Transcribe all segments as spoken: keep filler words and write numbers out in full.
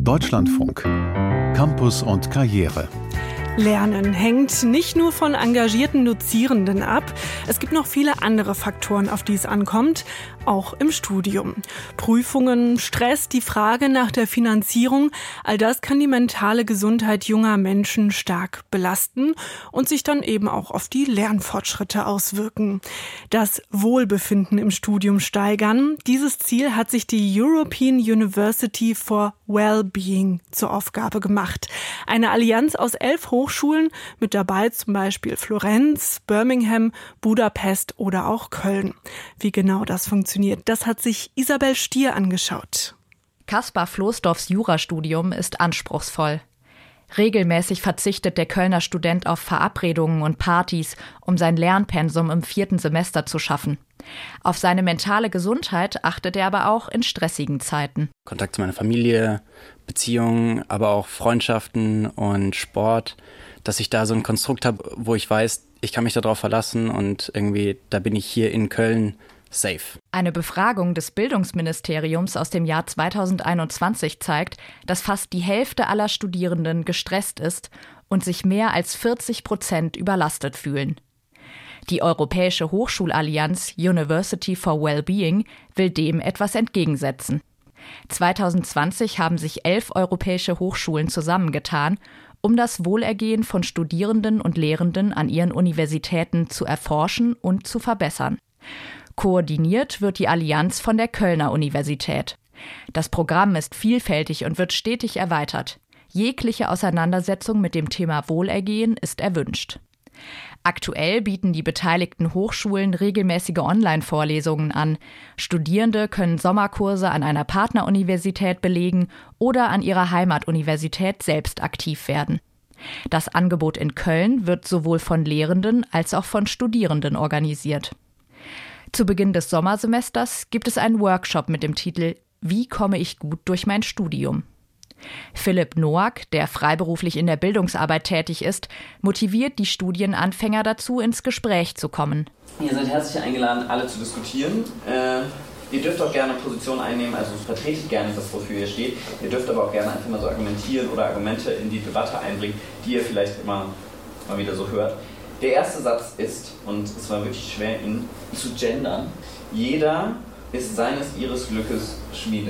Deutschlandfunk. Campus und Karriere. Lernen hängt nicht nur von engagierten Dozierenden ab. Es gibt noch viele andere Faktoren, auf die es ankommt, auch im Studium. Prüfungen, Stress, die Frage nach der Finanzierung, all das kann die mentale Gesundheit junger Menschen stark belasten und sich dann eben auch auf die Lernfortschritte auswirken. Das Wohlbefinden im Studium steigern, dieses Ziel hat sich die European University for Wellbeing zur Aufgabe gemacht. Eine Allianz aus elf Hochschulen, mit dabei zum Beispiel Florenz, Birmingham, Budapest oder auch Köln. Wie genau das funktioniert, das hat sich Isabel Stier angeschaut. Kaspar Floßdorfs Jurastudium ist anspruchsvoll. Regelmäßig verzichtet der Kölner Student auf Verabredungen und Partys, um sein Lernpensum im vierten Semester zu schaffen. Auf seine mentale Gesundheit achtet er aber auch in stressigen Zeiten. Kontakt zu meiner Familie, Beziehungen, aber auch Freundschaften und Sport, dass ich da so ein Konstrukt habe, wo ich weiß, ich kann mich darauf verlassen und irgendwie, da bin ich hier in Köln safe. Eine Befragung des Bildungsministeriums aus dem Jahr zweitausendeinundzwanzig zeigt, dass fast die Hälfte aller Studierenden gestresst ist und sich mehr als vierzig Prozent überlastet fühlen. Die Europäische Hochschulallianz University for Wellbeing will dem etwas entgegensetzen. zweitausendzwanzig haben sich elf europäische Hochschulen zusammengetan, um das Wohlergehen von Studierenden und Lehrenden an ihren Universitäten zu erforschen und zu verbessern. Koordiniert wird die Allianz von der Kölner Universität. Das Programm ist vielfältig und wird stetig erweitert. Jegliche Auseinandersetzung mit dem Thema Wohlergehen ist erwünscht. Aktuell bieten die beteiligten Hochschulen regelmäßige Online-Vorlesungen an. Studierende können Sommerkurse an einer Partneruniversität belegen oder an ihrer Heimatuniversität selbst aktiv werden. Das Angebot in Köln wird sowohl von Lehrenden als auch von Studierenden organisiert. Zu Beginn des Sommersemesters gibt es einen Workshop mit dem Titel »Wie komme ich gut durch mein Studium?« Philipp Noack, der freiberuflich in der Bildungsarbeit tätig ist, motiviert die Studienanfänger dazu, ins Gespräch zu kommen. Ihr seid herzlich eingeladen, alle zu diskutieren. Äh, ihr dürft auch gerne Position einnehmen, also vertretet gerne das, wofür ihr steht. Ihr dürft aber auch gerne einfach mal so argumentieren oder Argumente in die Debatte einbringen, die ihr vielleicht immer mal wieder so hört. Der erste Satz ist, und es war wirklich schwer, ihn zu gendern, jeder ist seines ihres Glückes Schmiede.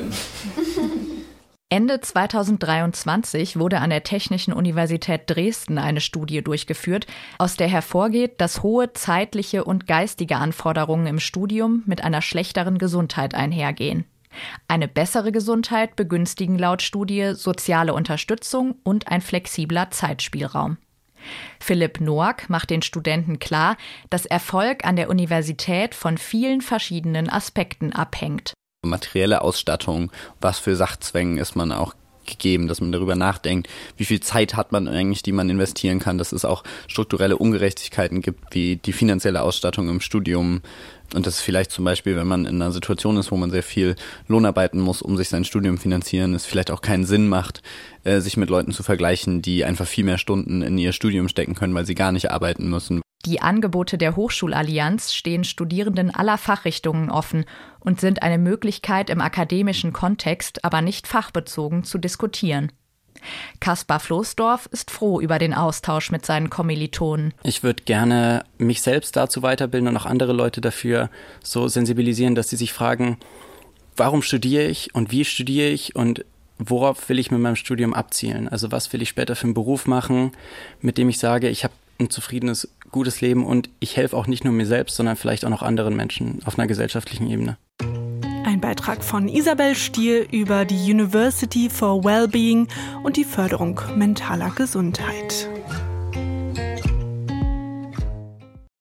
Ende zweitausenddreiundzwanzig wurde an der Technischen Universität Dresden eine Studie durchgeführt, aus der hervorgeht, dass hohe zeitliche und geistige Anforderungen im Studium mit einer schlechteren Gesundheit einhergehen. Eine bessere Gesundheit begünstigen laut Studie soziale Unterstützung und ein flexibler Zeitspielraum. Philipp Noack macht den Studenten klar, dass Erfolg an der Universität von vielen verschiedenen Aspekten abhängt. Materielle Ausstattung, was für Sachzwängen ist man auch gegeben, dass man darüber nachdenkt, wie viel Zeit hat man eigentlich, die man investieren kann, dass es auch strukturelle Ungerechtigkeiten gibt, wie die finanzielle Ausstattung im Studium und dass vielleicht zum Beispiel, wenn man in einer Situation ist, wo man sehr viel Lohn arbeiten muss, um sich sein Studium finanzieren, es vielleicht auch keinen Sinn macht, äh, sich mit Leuten zu vergleichen, die einfach viel mehr Stunden in ihr Studium stecken können, weil sie gar nicht arbeiten müssen. Die Angebote der Hochschulallianz stehen Studierenden aller Fachrichtungen offen und sind eine Möglichkeit, im akademischen Kontext, aber nicht fachbezogen, zu diskutieren. Kaspar Floßdorf ist froh über den Austausch mit seinen Kommilitonen. Ich würde gerne mich selbst dazu weiterbilden und auch andere Leute dafür so sensibilisieren, dass sie sich fragen, warum studiere ich und wie studiere ich und worauf will ich mit meinem Studium abzielen? Also was will ich später für einen Beruf machen, mit dem ich sage, ich habe ein zufriedenes, gutes Leben und ich helfe auch nicht nur mir selbst, sondern vielleicht auch noch anderen Menschen auf einer gesellschaftlichen Ebene. Ein Beitrag von Isabel Stier über die University for Wellbeing und die Förderung mentaler Gesundheit.